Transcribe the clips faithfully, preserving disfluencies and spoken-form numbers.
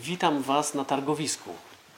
Witam Was na targowisku.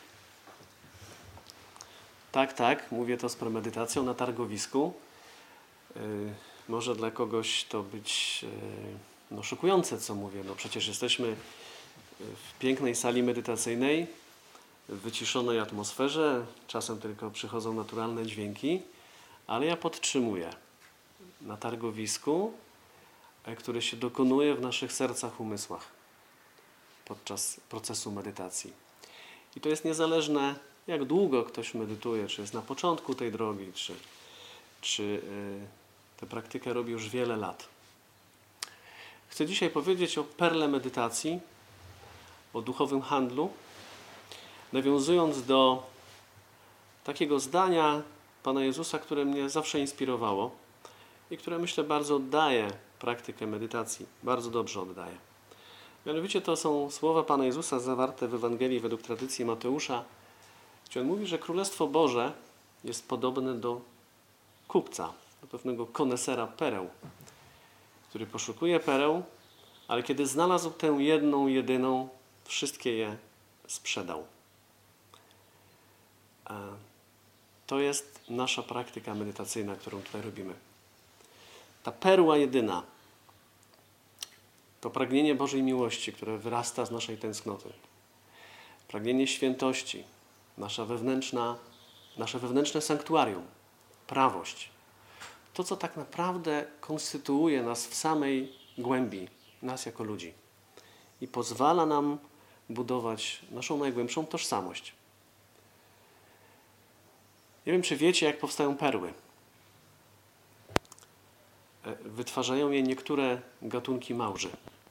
Tak, tak, mówię to z premedytacją, na targowisku. Yy, może dla kogoś to być yy, no, szokujące, co mówię. No, przecież jesteśmy w pięknej sali medytacyjnej, w wyciszonej atmosferze. Czasem tylko przychodzą naturalne dźwięki, ale ja podtrzymuję. Na targowisku, które się dokonuje w naszych sercach, umysłach podczas procesu medytacji. I to jest niezależne, jak długo ktoś medytuje, czy jest na początku tej drogi, czy, czy yy, tę praktykę robi już wiele lat. Chcę dzisiaj powiedzieć o perle medytacji, o duchowym handlu, nawiązując do takiego zdania Pana Jezusa, które mnie zawsze inspirowało i które, myślę, bardzo oddaje praktykę medytacji, bardzo dobrze oddaje. Mianowicie to są słowa Pana Jezusa zawarte w Ewangelii według tradycji Mateusza, gdzie On mówi, że Królestwo Boże jest podobne do kupca, do pewnego konesera pereł, który poszukuje pereł, ale kiedy znalazł tę jedną, jedyną, wszystkie je sprzedał. To jest nasza praktyka medytacyjna, którą tutaj robimy. Ta perła jedyna to pragnienie Bożej miłości, które wyrasta z naszej tęsknoty. Pragnienie świętości, nasza wewnętrzna, nasze wewnętrzne sanktuarium, prawość. To, co tak naprawdę konstytuuje nas w samej głębi, nas jako ludzi. I pozwala nam budować naszą najgłębszą tożsamość. Nie wiem, czy wiecie, jak powstają perły. Wytwarzają je niektóre gatunki małży.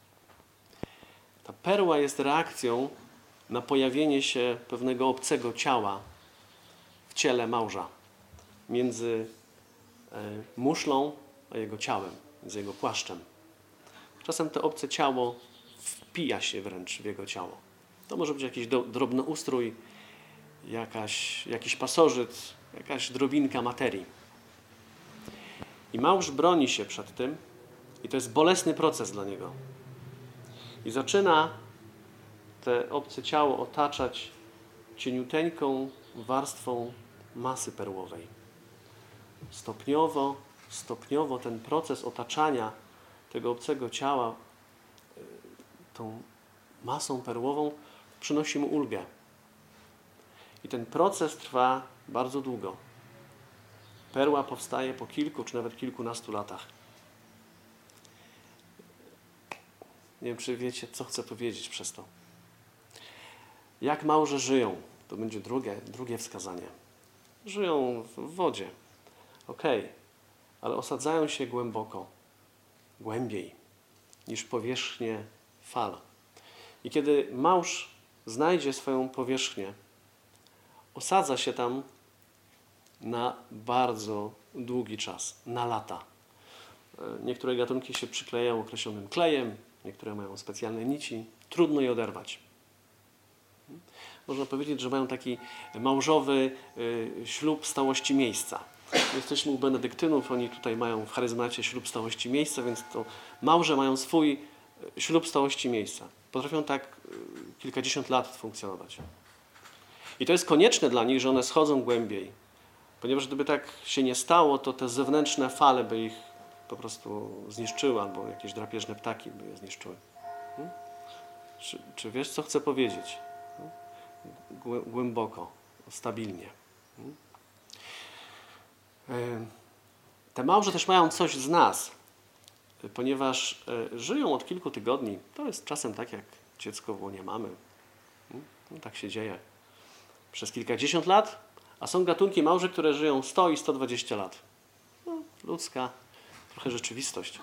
Ta perła jest reakcją na pojawienie się pewnego obcego ciała w ciele małża. Między muszlą a jego ciałem, między jego płaszczem. Czasem to obce ciało wpija się wręcz w jego ciało. To może być jakiś do, drobnoustrój, jakaś, jakiś pasożyt, jakaś drobinka materii. I mąż broni się przed tym i to jest bolesny proces dla niego. I zaczyna te obce ciało otaczać cieniuteńką warstwą masy perłowej. Stopniowo, stopniowo ten proces otaczania tego obcego ciała tą masą perłową przynosi mu ulgę. I ten proces trwa bardzo długo. Perła powstaje po kilku, czy nawet kilkunastu latach. Nie wiem, czy wiecie, co chcę powiedzieć przez to. Jak małże żyją? To będzie drugie, drugie wskazanie. Żyją w wodzie. Okej, okay. Ale osadzają się głęboko, głębiej niż powierzchnię fal. I kiedy małż znajdzie swoją powierzchnię, osadza się tam na bardzo długi czas, na lata. Niektóre gatunki się przyklejają określonym klejem, niektóre mają specjalne nici. Trudno je oderwać. Można powiedzieć, że mają taki małżowy y, ślub stałości miejsca. Jesteśmy u benedyktynów, oni tutaj mają w charyzmacie ślub stałości miejsca, więc to małże mają swój ślub stałości miejsca. Potrafią tak y, kilkadziesiąt lat funkcjonować. I to jest konieczne dla nich, że one schodzą głębiej. Ponieważ gdyby tak się nie stało, to te zewnętrzne fale by ich po prostu zniszczyły, albo jakieś drapieżne ptaki by je zniszczyły. Hmm? Czy, czy wiesz, co chcę powiedzieć? Głęboko, stabilnie. Hmm? Te małże też mają coś z nas, ponieważ żyją od kilku tygodni. To jest czasem tak, jak dziecko w łonie mamy. Hmm? No, tak się dzieje. Przez kilkadziesiąt lat. A są gatunki małże, które żyją sto i sto dwadzieścia lat. No, ludzka trochę rzeczywistość.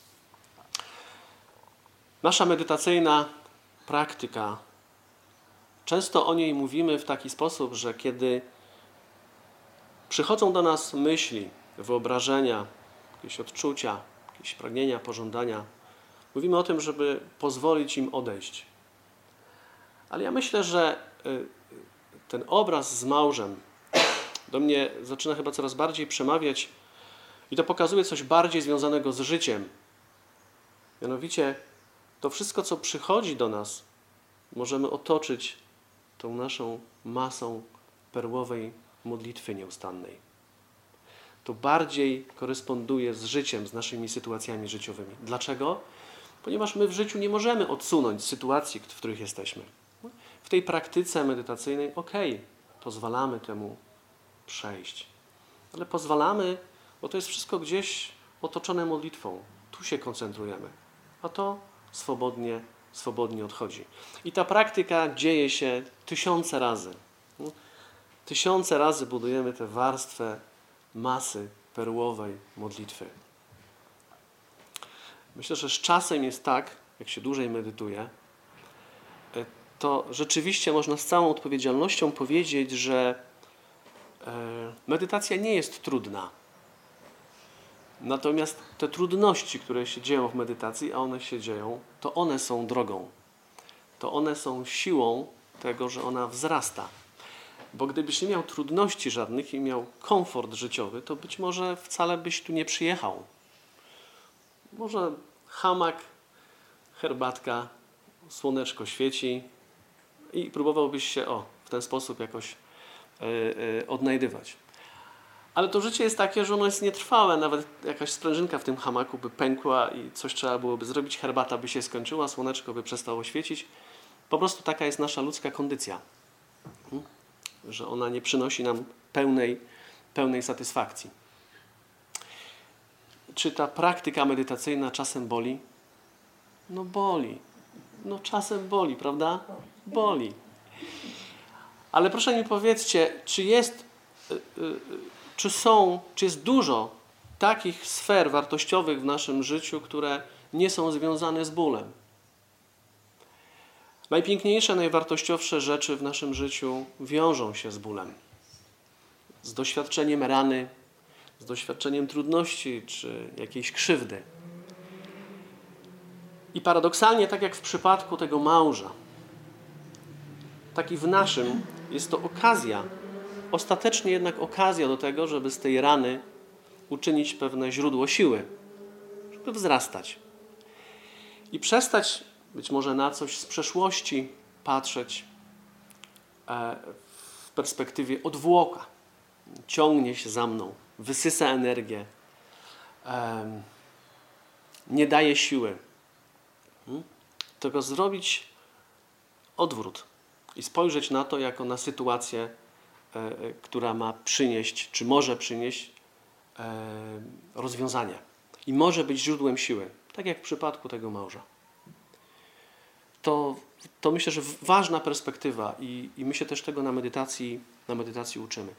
Nasza medytacyjna praktyka, często o niej mówimy w taki sposób, że kiedy przychodzą do nas myśli, wyobrażenia, jakieś odczucia, jakieś pragnienia, pożądania, mówimy o tym, żeby pozwolić im odejść. Ale ja myślę, że ten obraz z małżem do mnie zaczyna chyba coraz bardziej przemawiać i to pokazuje coś bardziej związanego z życiem. Mianowicie to wszystko, co przychodzi do nas, możemy otoczyć tą naszą masą perłowej modlitwy nieustannej. To bardziej koresponduje z życiem, z naszymi sytuacjami życiowymi. Dlaczego? Ponieważ my w życiu nie możemy odsunąć sytuacji, w których jesteśmy. W tej praktyce medytacyjnej, okej, pozwalamy temu przejść. Ale pozwalamy, bo to jest wszystko gdzieś otoczone modlitwą. Tu się koncentrujemy. A to swobodnie, swobodnie odchodzi. I ta praktyka dzieje się tysiące razy. Tysiące razy budujemy tę warstwę masy perłowej modlitwy. Myślę, że z czasem jest tak, jak się dłużej medytuje, to rzeczywiście można z całą odpowiedzialnością powiedzieć, że medytacja nie jest trudna. Natomiast te trudności, które się dzieją w medytacji, a one się dzieją, to one są drogą. To one są siłą tego, że ona wzrasta. Bo gdybyś nie miał trudności żadnych i miał komfort życiowy, to być może wcale byś tu nie przyjechał. Może hamak, herbatka, słoneczko świeci i próbowałbyś się o, w ten sposób jakoś yy, yy, odnajdywać. Ale to życie jest takie, że ono jest nietrwałe. Nawet jakaś sprężynka w tym hamaku by pękła i coś trzeba byłoby zrobić, herbata by się skończyła, słoneczko by przestało świecić. Po prostu taka jest nasza ludzka kondycja. Hmm? Że ona nie przynosi nam pełnej, pełnej satysfakcji. Czy ta praktyka medytacyjna czasem boli? No boli. No czasem boli, prawda? Boli. Ale proszę mi powiedzcie, czy jest, czy są, czy jest dużo takich sfer wartościowych w naszym życiu, które nie są związane z bólem? Najpiękniejsze, najwartościowsze rzeczy w naszym życiu wiążą się z bólem. Z doświadczeniem rany, z doświadczeniem trudności czy jakiejś krzywdy. I paradoksalnie, tak jak w przypadku tego małża, tak i w naszym jest to okazja, ostatecznie jednak okazja do tego, żeby z tej rany uczynić pewne źródło siły, żeby wzrastać. I przestać być może na coś z przeszłości patrzeć w perspektywie odwłoka. Ciągnie się za mną, wysysa energię, nie daje siły. Tylko zrobić odwrót i spojrzeć na to jako na sytuację, która ma przynieść, czy może przynieść rozwiązanie. I może być źródłem siły, tak jak w przypadku tego małża. To, to myślę, że ważna perspektywa i, i my się też tego na medytacji, na medytacji uczymy.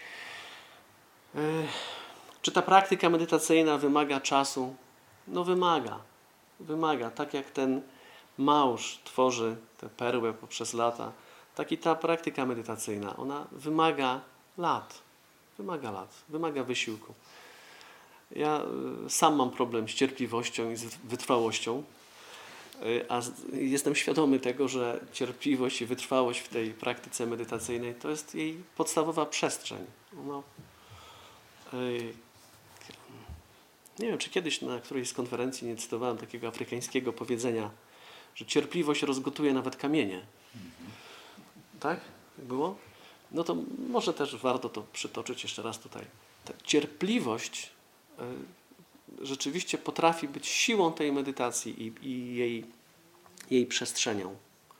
Czy ta praktyka medytacyjna wymaga czasu? No wymaga. Wymaga. Tak jak ten małż tworzy tę perłę poprzez lata, tak i ta praktyka medytacyjna, ona wymaga lat. Wymaga lat. Wymaga wysiłku. Ja sam mam problem z cierpliwością i z wytrwałością, a jestem świadomy tego, że cierpliwość i wytrwałość w tej praktyce medytacyjnej to jest jej podstawowa przestrzeń. No, nie wiem, czy kiedyś na którejś z konferencji nie cytowałem takiego afrykańskiego powiedzenia, że cierpliwość rozgotuje nawet kamienie. Mhm. Tak? Było? No to może też warto to przytoczyć jeszcze raz tutaj. Ta cierpliwość y, rzeczywiście potrafi być siłą tej medytacji i, i jej, jej przestrzenią.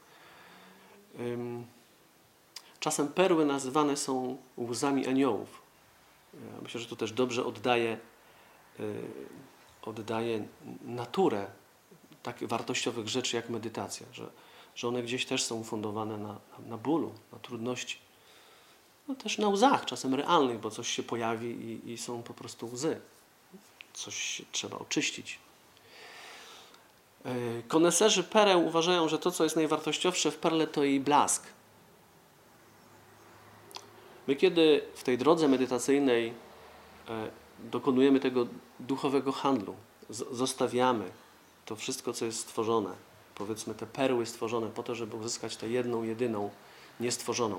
Ym, czasem perły nazywane są łzami aniołów. Ja myślę, że to też dobrze oddaje, y, oddaje naturę takich wartościowych rzeczy jak medytacja, że, że one gdzieś też są ufundowane na, na bólu, na trudności. No też na łzach, czasem realnych, bo coś się pojawi i, i są po prostu łzy. Coś trzeba oczyścić. Yy, koneserzy pereł uważają, że to, co jest najwartościowsze w perle, to jej blask. My kiedy w tej drodze medytacyjnej yy, dokonujemy tego duchowego handlu, z- zostawiamy to wszystko, co jest stworzone, powiedzmy te perły stworzone po to, żeby uzyskać tę jedną, jedyną, niestworzoną.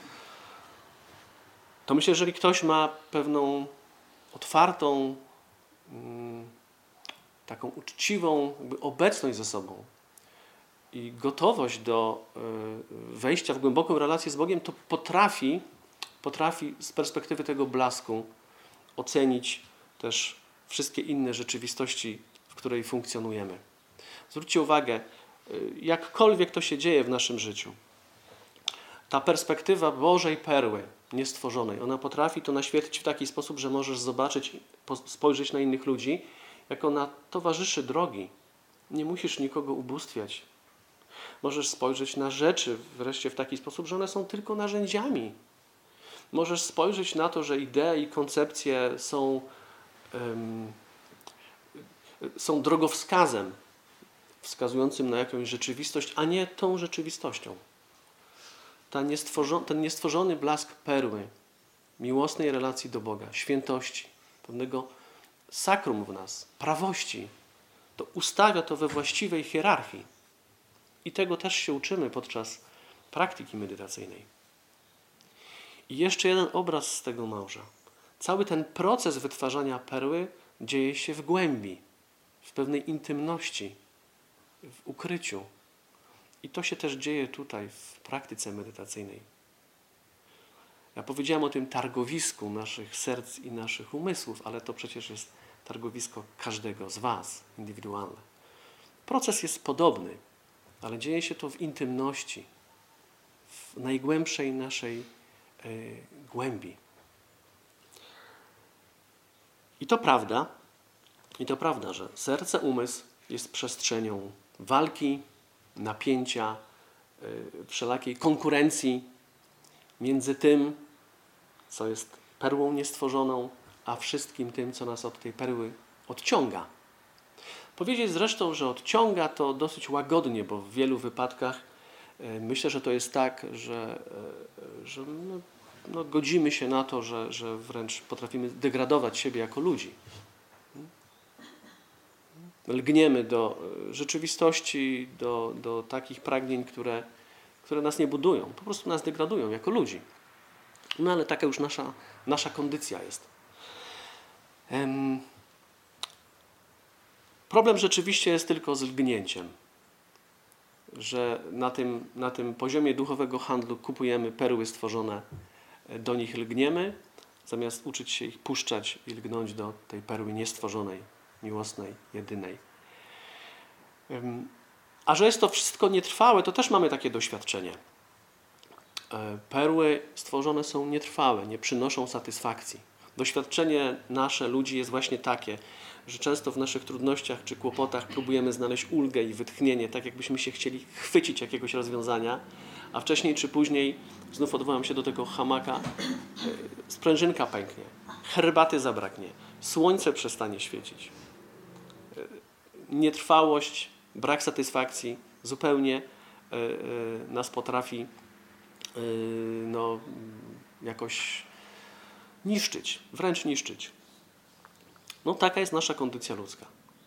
To myślę, jeżeli ktoś ma pewną otwartą, mm, taką uczciwą jakby obecność ze sobą, i gotowość do wejścia w głęboką relację z Bogiem, to potrafi, potrafi z perspektywy tego blasku ocenić też wszystkie inne rzeczywistości, w której funkcjonujemy. Zwróćcie uwagę, jakkolwiek to się dzieje w naszym życiu, ta perspektywa Bożej perły niestworzonej, ona potrafi to naświetlić w taki sposób, że możesz zobaczyć, spojrzeć na innych ludzi jako na towarzyszy drogi. Nie musisz nikogo ubóstwiać. Możesz spojrzeć na rzeczy wreszcie w taki sposób, że one są tylko narzędziami. Możesz spojrzeć na to, że idee i koncepcje są, um, są drogowskazem wskazującym na jakąś rzeczywistość, a nie tą rzeczywistością. Ta niestworzony, ten niestworzony blask perły, miłosnej relacji do Boga, świętości, pewnego sakrum w nas, prawości, to ustawia to we właściwej hierarchii. I tego też się uczymy podczas praktyki medytacyjnej. I jeszcze jeden obraz z tego małża. Cały ten proces wytwarzania perły dzieje się w głębi, w pewnej intymności, w ukryciu. I to się też dzieje tutaj w praktyce medytacyjnej. Ja powiedziałem o tym targowisku naszych serc i naszych umysłów, ale to przecież jest targowisko każdego z was, indywidualne. Proces jest podobny, ale dzieje się to w intymności, w najgłębszej naszej y, głębi. I to prawda, i to prawda, że serce, umysł jest przestrzenią walki, napięcia, y, wszelakiej konkurencji między tym, co jest perłą niestworzoną, a wszystkim tym, co nas od tej perły odciąga. Powiedzieć zresztą, że odciąga to dosyć łagodnie, bo w wielu wypadkach y, myślę, że to jest tak, że, y, że no, no, godzimy się na to, że, że wręcz potrafimy degradować siebie jako ludzi. Lgniemy do rzeczywistości, do, do takich pragnień, które, które nas nie budują. Po prostu nas degradują jako ludzi. No ale taka już nasza, nasza kondycja jest. Um, problem rzeczywiście jest tylko z lgnięciem. Że na tym, na tym poziomie duchowego handlu kupujemy perły stworzone, do nich lgniemy, zamiast uczyć się ich puszczać i lgnąć do tej perły niestworzonej, miłosnej, jedynej. A że jest to wszystko nietrwałe, to też mamy takie doświadczenie. Perły stworzone są nietrwałe, nie przynoszą satysfakcji. Doświadczenie nasze, ludzi, jest właśnie takie, że często w naszych trudnościach czy kłopotach próbujemy znaleźć ulgę i wytchnienie, tak jakbyśmy się chcieli chwycić jakiegoś rozwiązania, a wcześniej czy później, znów odwołam się do tego hamaka, sprężynka pęknie, herbaty zabraknie, słońce przestanie świecić. Nietrwałość, brak satysfakcji zupełnie y, y, nas potrafi y, no, jakoś niszczyć, wręcz niszczyć. No taka jest nasza kondycja ludzka.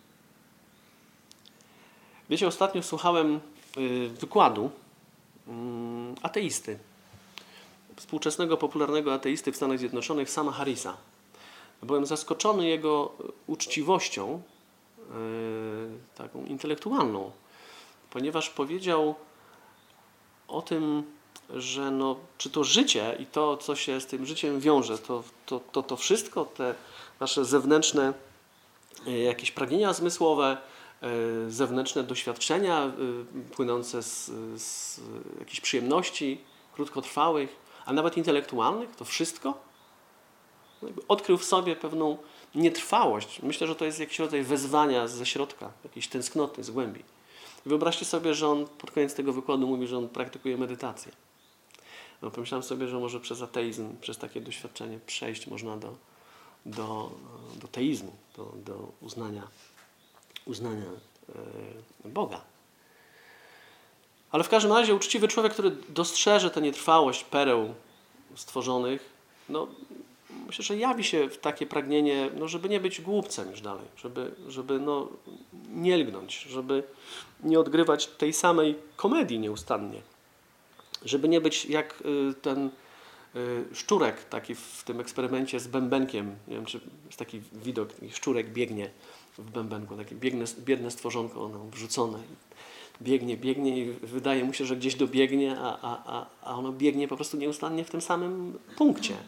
Wiecie, ostatnio słuchałem y, wykładu y, ateisty, współczesnego, popularnego ateisty w Stanach Zjednoczonych, Sama Harrisa. Byłem zaskoczony jego uczciwością, Yy, taką intelektualną, ponieważ powiedział o tym, że no, czy to życie i to, co się z tym życiem wiąże, to, to, to, to wszystko, te nasze zewnętrzne yy, jakieś pragnienia zmysłowe, yy, zewnętrzne doświadczenia yy, płynące z, z jakichś przyjemności krótkotrwałych, a nawet intelektualnych, to wszystko odkrył w sobie pewną nietrwałość. Myślę, że to jest jakiś rodzaj wezwania ze środka, jakiejś tęsknoty, z głębi. Wyobraźcie sobie, że on pod koniec tego wykładu mówi, że on praktykuje medytację. No, pomyślałem sobie, że może przez ateizm, przez takie doświadczenie przejść można do, do, do teizmu, do, do uznania, uznania e, Boga. Ale w każdym razie uczciwy człowiek, który dostrzeże tę nietrwałość pereł stworzonych, no myślę, że jawi się w takie pragnienie, no, żeby nie być głupcem już dalej, żeby, żeby no, nie lgnąć, żeby nie odgrywać tej samej komedii nieustannie, żeby nie być jak y, ten y, szczurek taki w tym eksperymencie z bębenkiem. Nie wiem, czy jest taki widok, taki szczurek biegnie w bębenku, takie biegne, biedne stworzonko ono wrzucone. biegnie, biegnie i wydaje mu się, że gdzieś dobiegnie, a, a, a, a ono biegnie po prostu nieustannie w tym samym punkcie.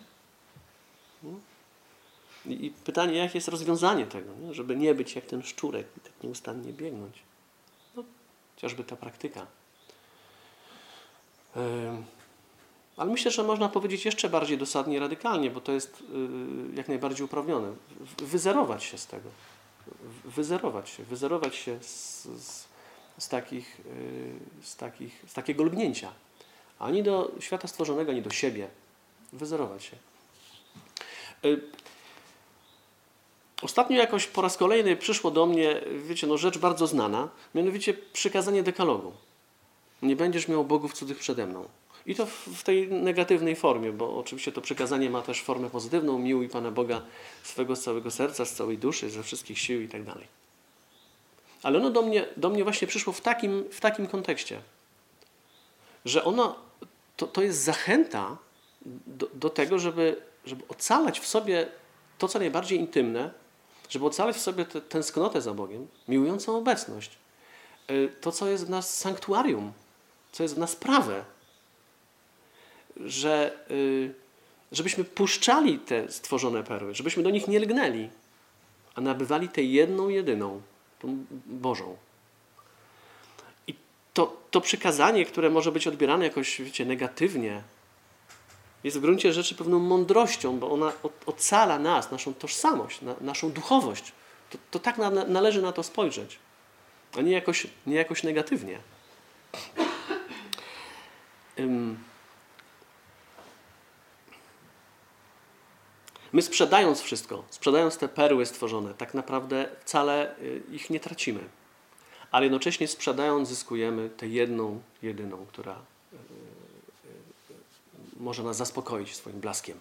I, i pytanie, jakie jest rozwiązanie tego, nie? Żeby nie być jak ten szczurek i tak nieustannie biegnąć. No, chociażby ta praktyka. Yy. Ale myślę, że można powiedzieć jeszcze bardziej dosadnie i radykalnie, bo to jest yy, jak najbardziej uprawnione. Wyzerować się z tego. Wyzerować się. Wyzerować się z, z, z, takich, yy, z, takich, z takiego lgnięcia. Ani do świata stworzonego, ani do siebie. Wyzerować się. Yy. Ostatnio jakoś po raz kolejny przyszło do mnie, wiecie, no rzecz bardzo znana, mianowicie przykazanie dekalogu. Nie będziesz miał bogów cudzych przede mną. I to w tej negatywnej formie, bo oczywiście to przykazanie ma też formę pozytywną. Miłuj Pana Boga swego z całego serca, z całej duszy, ze wszystkich sił i tak dalej. Ale ono do mnie, do mnie właśnie przyszło w takim, w takim kontekście, że ono, to, to jest zachęta do, do tego, żeby, żeby ocalać w sobie to, co najbardziej intymne, żeby ocalać w sobie tę tęsknotę za Bogiem, miłującą obecność. To, co jest w nas sanktuarium, co jest w nas prawe. Że, żebyśmy puszczali te stworzone perły, żebyśmy do nich nie lgnęli, a nabywali tę jedną, jedyną, tą Bożą. I to, to przykazanie, które może być odbierane jakoś, wiecie, negatywnie, jest w gruncie rzeczy pewną mądrością, bo ona ocala nas, naszą tożsamość, na, naszą duchowość. To, to tak na, należy na to spojrzeć, a nie jakoś, nie jakoś negatywnie. Um. My sprzedając wszystko, sprzedając te perły stworzone, tak naprawdę wcale ich nie tracimy. Ale jednocześnie sprzedając zyskujemy tę jedną, jedyną, która może nas zaspokoić swoim blaskiem.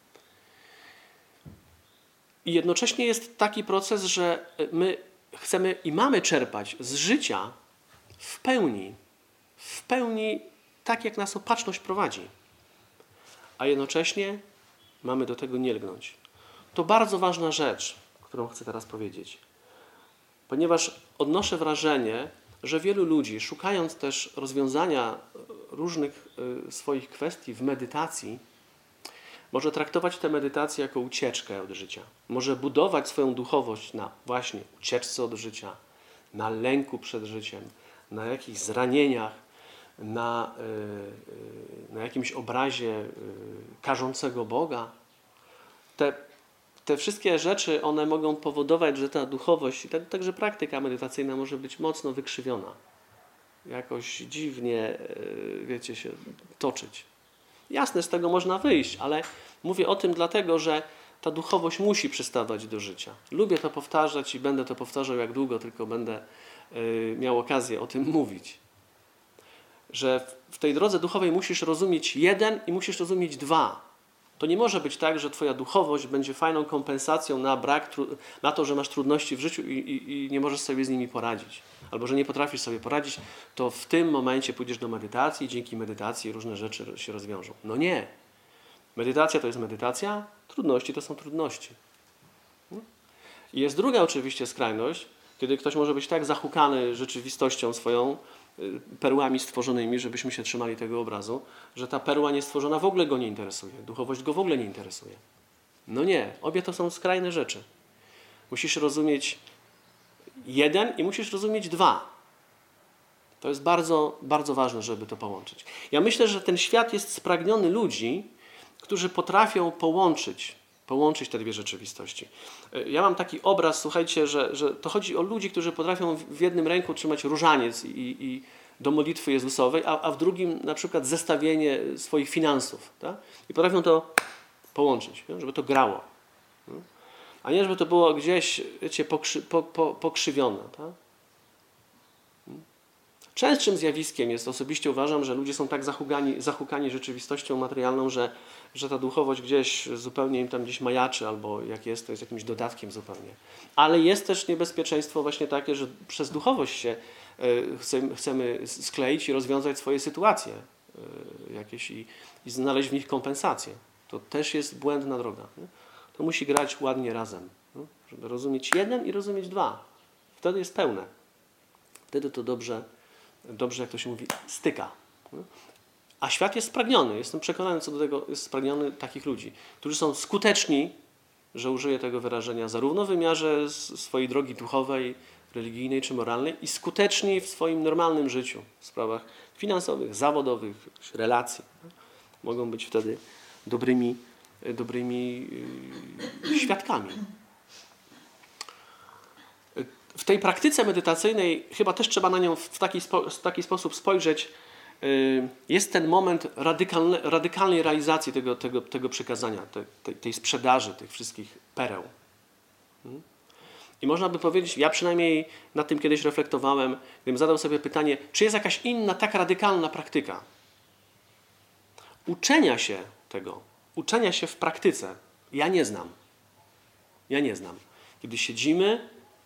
I jednocześnie jest taki proces, że my chcemy i mamy czerpać z życia w pełni, w pełni tak, jak nas opatrzność prowadzi. A jednocześnie mamy do tego nie lgnąć. To bardzo ważna rzecz, którą chcę teraz powiedzieć. Ponieważ odnoszę wrażenie, że wielu ludzi, szukając też rozwiązania różnych swoich kwestii w medytacji, może traktować tę medytację jako ucieczkę od życia. Może budować swoją duchowość na właśnie ucieczce od życia, na lęku przed życiem, na jakichś zranieniach, na, na jakimś obrazie karzącego Boga. Te, te wszystkie rzeczy, one mogą powodować, że ta duchowość, tak, także praktyka medytacyjna może być mocno wykrzywiona. Jakoś dziwnie, wiecie, się toczyć. Jasne, z tego można wyjść, ale mówię o tym dlatego, że ta duchowość musi przystawać do życia. Lubię to powtarzać i będę to powtarzał jak długo tylko będę miał okazję o tym mówić. Że w tej drodze duchowej musisz rozumieć jeden i musisz rozumieć dwa. To nie może być tak, że twoja duchowość będzie fajną kompensacją na brak, na to, że masz trudności w życiu i, i, i nie możesz sobie z nimi poradzić. Albo że nie potrafisz sobie poradzić, to w tym momencie pójdziesz do medytacji i dzięki medytacji różne rzeczy się rozwiążą. No nie. Medytacja to jest medytacja, trudności to są trudności. I jest druga oczywiście skrajność, kiedy ktoś może być tak zahukany rzeczywistością swoją, perłami stworzonymi, żebyśmy się trzymali tego obrazu, że ta perła niestworzona w ogóle go nie interesuje. Duchowość go w ogóle nie interesuje. No nie. Obie to są skrajne rzeczy. Musisz rozumieć jeden i musisz rozumieć dwa. To jest bardzo, bardzo ważne, żeby to połączyć. Ja myślę, że ten świat jest spragniony ludzi, którzy potrafią połączyć, połączyć te dwie rzeczywistości. Ja mam taki obraz, słuchajcie, że, że to chodzi o ludzi, którzy potrafią w jednym ręku trzymać różaniec i, i do modlitwy Jezusowej, a, a w drugim na przykład zestawienie swoich finansów. Tak? I potrafią to połączyć, żeby to grało. A nie, żeby to było gdzieś, wiecie, pokrzy, po, po, pokrzywione. Tak? Częstszym zjawiskiem jest, osobiście uważam, że ludzie są tak zahukani, zahukani rzeczywistością materialną, że, że ta duchowość gdzieś zupełnie im tam gdzieś majaczy, albo jak jest, to jest jakimś dodatkiem zupełnie. Ale jest też niebezpieczeństwo właśnie takie, że przez duchowość się y, chcemy, chcemy skleić i rozwiązać swoje sytuacje y, jakieś i, i znaleźć w nich kompensację. To też jest błędna droga. Nie? To musi grać ładnie razem, nie? Żeby rozumieć jeden i rozumieć dwa. Wtedy jest pełne. Wtedy to dobrze, dobrze, jak to się mówi, styka. A świat jest spragniony, jestem przekonany co do tego, jest spragniony takich ludzi, którzy są skuteczni, że użyję tego wyrażenia, zarówno w wymiarze swojej drogi duchowej, religijnej czy moralnej i skuteczni w swoim normalnym życiu, w sprawach finansowych, zawodowych, relacji. Mogą być wtedy dobrymi, dobrymi świadkami. W tej praktyce medytacyjnej chyba też trzeba na nią w taki, spo, w taki sposób spojrzeć. Jest ten moment radykalne, radykalnej realizacji tego, tego, tego przykazania, te, tej, tej sprzedaży tych wszystkich pereł. I można by powiedzieć, ja przynajmniej nad tym kiedyś reflektowałem, gdybym zadał sobie pytanie, czy jest jakaś inna, tak radykalna praktyka uczenia się tego, uczenia się w praktyce. Ja nie znam. Ja nie znam. Kiedy siedzimy,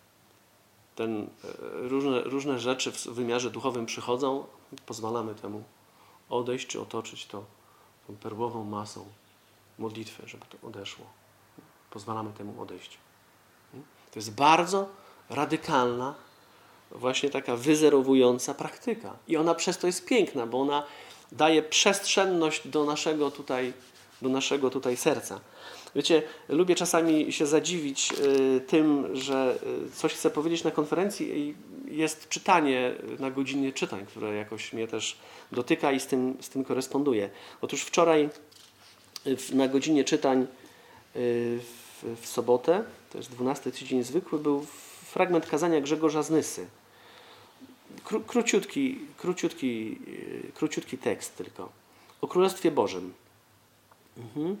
ten, różne, różne rzeczy w wymiarze duchowym przychodzą, pozwalamy temu odejść czy otoczyć to tą perłową masą modlitwy, żeby to odeszło. Pozwalamy temu odejść. To jest bardzo radykalna, właśnie taka wyzerowująca praktyka. I ona przez to jest piękna, bo ona daje przestrzenność do naszego tutaj, do naszego tutaj serca. Wiecie, lubię czasami się zadziwić y, tym, że y, coś chcę powiedzieć na konferencji i jest czytanie na godzinie czytań, które jakoś mnie też dotyka i z tym, z tym koresponduje. Otóż wczoraj y, na godzinie czytań y, w, w sobotę, to jest dwunasty tydzień zwykły, był fragment kazania Grzegorza z Nysy. Kró, króciutki, króciutki, y, króciutki tekst tylko. O Królestwie Bożym. Mhm.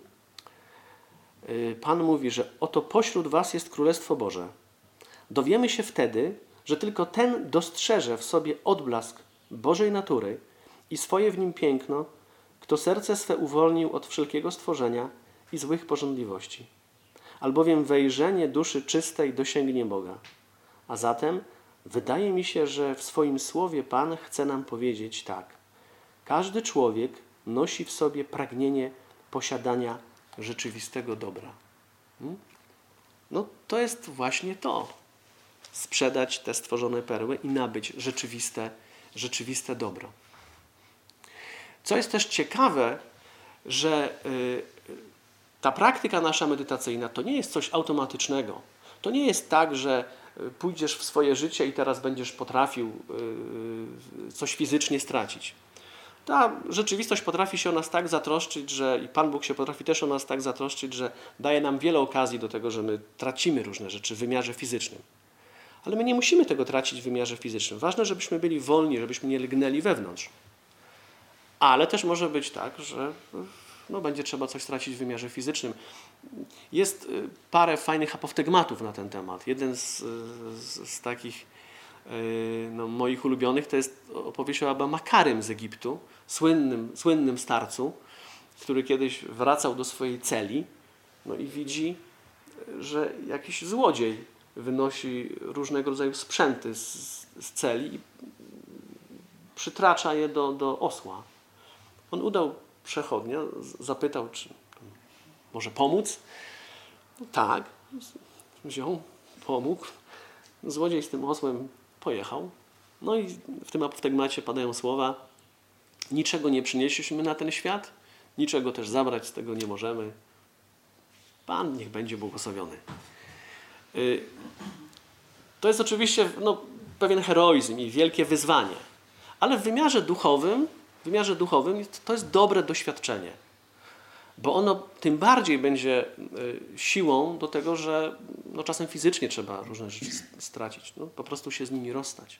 Pan mówi, że oto pośród was jest Królestwo Boże. Dowiemy się wtedy, że tylko ten dostrzeże w sobie odblask Bożej natury i swoje w nim piękno, kto serce swe uwolnił od wszelkiego stworzenia i złych pożądliwości. Albowiem wejrzenie duszy czystej dosięgnie Boga. A zatem wydaje mi się, że w swoim słowie Pan chce nam powiedzieć tak. Każdy człowiek nosi w sobie pragnienie posiadania rzeczywistego dobra. Hmm? No to jest właśnie to. Sprzedać te stworzone perły i nabyć rzeczywiste, rzeczywiste dobro. Co jest też ciekawe, że y, ta praktyka nasza medytacyjna to nie jest coś automatycznego. To nie jest tak, że pójdziesz w swoje życie i teraz będziesz potrafił y, coś fizycznie stracić. Ta rzeczywistość potrafi się o nas tak zatroszczyć, że i Pan Bóg się potrafi też o nas tak zatroszczyć, że daje nam wiele okazji do tego, że my tracimy różne rzeczy w wymiarze fizycznym. Ale my nie musimy tego tracić w wymiarze fizycznym. Ważne, żebyśmy byli wolni, żebyśmy nie lgnęli wewnątrz. Ale też może być tak, że no, będzie trzeba coś stracić w wymiarze fizycznym. Jest parę fajnych apoftegmatów na ten temat. Jeden z, z, z takich no, moich ulubionych to jest opowieść o Abba Makarym z Egiptu, słynnym, słynnym starcu, który kiedyś wracał do swojej celi, no i widzi, że jakiś złodziej wynosi różnego rodzaju sprzęty z, z celi i przytracza je do, do osła. On udał przechodnia, zapytał, czy może pomóc. No tak, wziął, pomógł. Złodziej z tym osłem pojechał. No i w tym apoftegmacie padają słowa: niczego nie przynieśliśmy na ten świat, niczego też zabrać z tego nie możemy. Pan niech będzie błogosławiony. To jest oczywiście no, pewien heroizm i wielkie wyzwanie. Ale w wymiarze duchowym, w wymiarze duchowym to jest dobre doświadczenie. Bo ono tym bardziej będzie siłą do tego, że no, czasem fizycznie trzeba różne rzeczy stracić. No, po prostu się z nimi rozstać.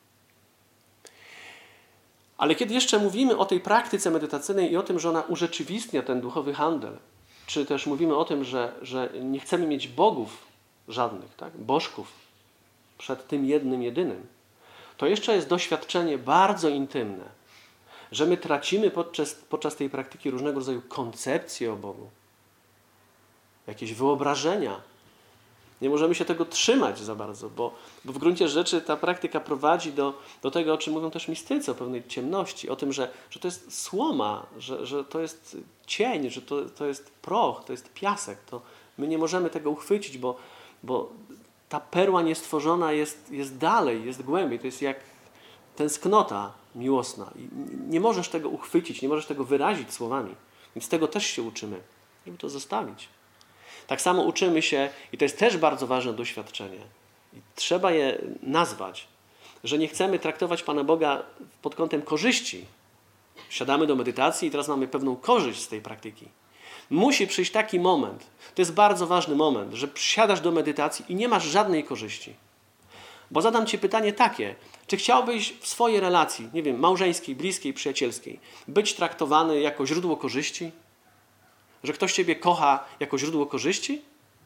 Ale kiedy jeszcze mówimy o tej praktyce medytacyjnej i o tym, że ona urzeczywistnia ten duchowy handel, czy też mówimy o tym, że, że nie chcemy mieć bogów żadnych, tak? bożków przed tym jednym, jedynym, to jeszcze jest doświadczenie bardzo intymne, że my tracimy podczas, podczas tej praktyki różnego rodzaju koncepcje o Bogu, jakieś wyobrażenia. Nie możemy się tego trzymać za bardzo, bo, bo w gruncie rzeczy ta praktyka prowadzi do, do tego, o czym mówią też mistycy, o pewnej ciemności, o tym, że, że to jest słoma, że, że to jest cień, że to, to jest proch, to jest piasek. To my nie możemy tego uchwycić, bo, bo ta perła niestworzona jest, jest dalej, jest głębiej. To jest jak tęsknota miłosna. I nie możesz tego uchwycić, nie możesz tego wyrazić słowami. Więc tego też się uczymy, żeby to zostawić. Tak samo uczymy się, i to jest też bardzo ważne doświadczenie, i trzeba je nazwać, że nie chcemy traktować Pana Boga pod kątem korzyści. Siadamy do medytacji i teraz mamy pewną korzyść z tej praktyki. Musi przyjść taki moment, to jest bardzo ważny moment, że siadasz do medytacji i nie masz żadnej korzyści. Bo zadam Ci pytanie takie, czy chciałbyś w swojej relacji, nie wiem, małżeńskiej, bliskiej, przyjacielskiej, być traktowany jako źródło korzyści? Że ktoś Ciebie kocha jako źródło korzyści?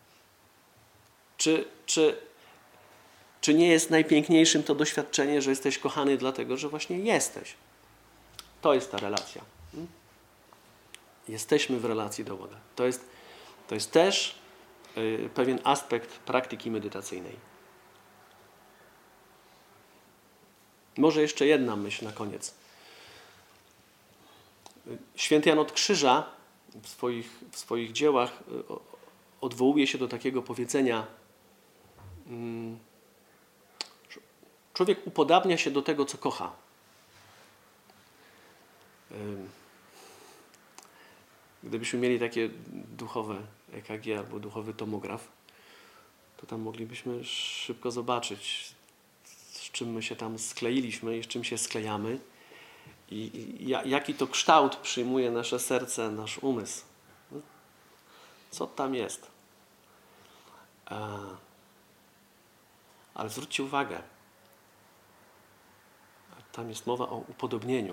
Czy, czy, czy nie jest najpiękniejszym to doświadczenie, że jesteś kochany dlatego, że właśnie jesteś? To jest ta relacja. Jesteśmy w relacji do Boga. To jest, to jest też y, pewien aspekt praktyki medytacyjnej. Może jeszcze jedna myśl na koniec. Święty Jan od Krzyża w swoich, w swoich dziełach odwołuje się do takiego powiedzenia: człowiek upodabnia się do tego, co kocha. Gdybyśmy mieli takie duchowe E K G albo duchowy tomograf, to tam moglibyśmy szybko zobaczyć, z czym my się tam skleiliśmy i z czym się sklejamy i, i jaki to kształt przyjmuje nasze serce, nasz umysł. Co tam jest? Ale zwróćcie uwagę, tam jest mowa o upodobnieniu.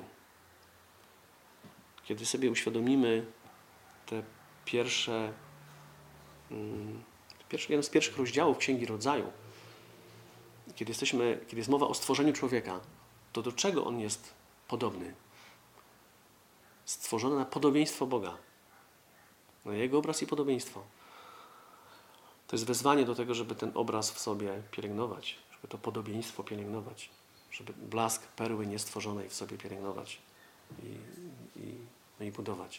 Kiedy sobie uświadomimy te pierwsze, pierwszy, jeden z pierwszych rozdziałów Księgi Rodzaju, kiedy, jesteśmy, kiedy jest mowa o stworzeniu człowieka, to do czego on jest podobny? Stworzony na podobieństwo Boga. Na Jego obraz i podobieństwo. To jest wezwanie do tego, żeby ten obraz w sobie pielęgnować, żeby to podobieństwo pielęgnować, żeby blask perły niestworzonej w sobie pielęgnować i, i, no i budować.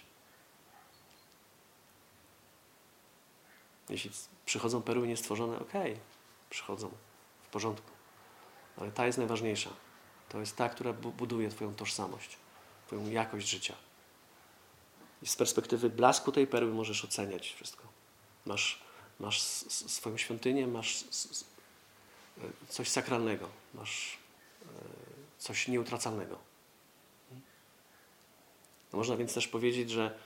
Jeśli przychodzą perły niestworzone, okej, okay, przychodzą, w porządku. Ale ta jest najważniejsza. To jest ta, która buduje Twoją tożsamość, Twoją jakość życia. I z perspektywy blasku tej perły możesz oceniać wszystko. Masz, masz swoją świątynię, masz coś sakralnego, masz coś nieutracalnego. No można więc też powiedzieć, że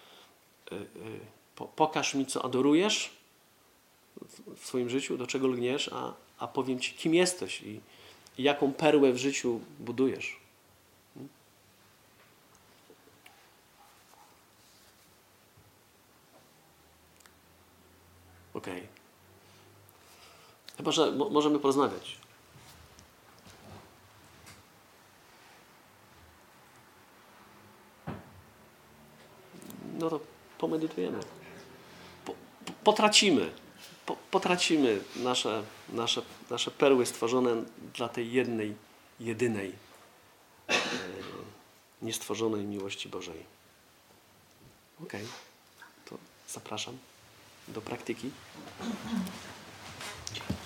pokaż mi, co adorujesz w swoim życiu, do czego lgniesz, a, a powiem Ci, kim jesteś i, i jaką perłę w życiu budujesz. Okej. Okay. Chyba, że mo- możemy porozmawiać. No to pomedytujemy. Po, po, potracimy. Po, potracimy nasze, nasze, nasze perły stworzone dla tej jednej, jedynej, e, niestworzonej miłości Bożej. Okej. Okay. To zapraszam do praktyki.